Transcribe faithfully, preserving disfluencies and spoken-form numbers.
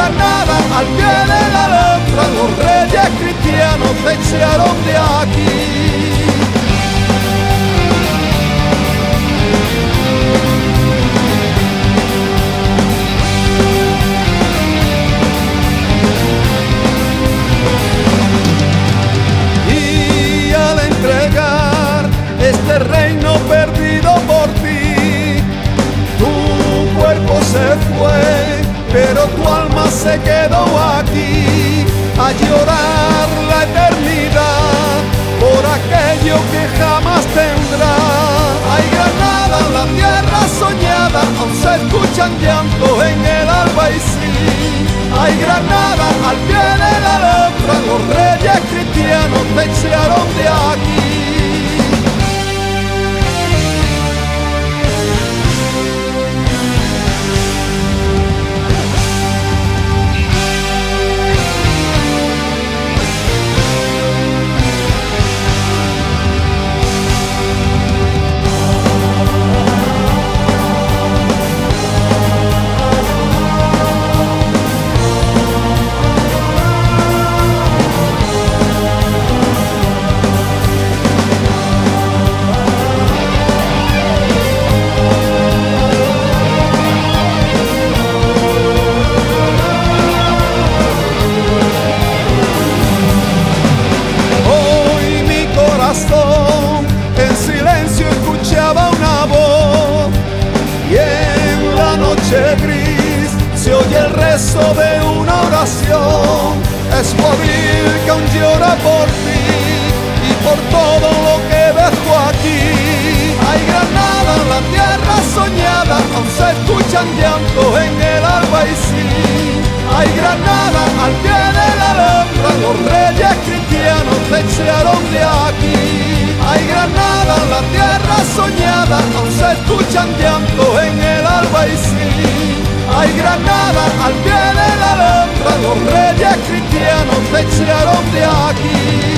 Granada, al pie de la Alhambra, los reyes cristianos te echaron de aquí. Este reino perdido por ti, tu cuerpo se fue, pero tu alma se quedó aquí, a llorar la eternidad por aquello que jamás tendrá. Ay, Granada, la tierra soñada, aún se escuchan llantos en el Albaicín. Ay, Granada, al pie de la Alhambra, los reyes cristianos te echaron de aquí. En silencio escuchaba una voz y en la noche gris se oye el rezo de una oración. Es Guabil que aún llora por ti y por todo lo que dejo aquí. Ay, Granada, la tierra soñada, aún se escuchan llantos en el Albaicín. Ay, Granada, al pie de la Alhambra, los reyes cristianos te echaron de aquí. Ay, Granada, la tierra soñada, aún se escuchan llantos en el Albaicín. Ay, Granada, al pie de la Alhambra, los reyes cristianos te echaron de aquí.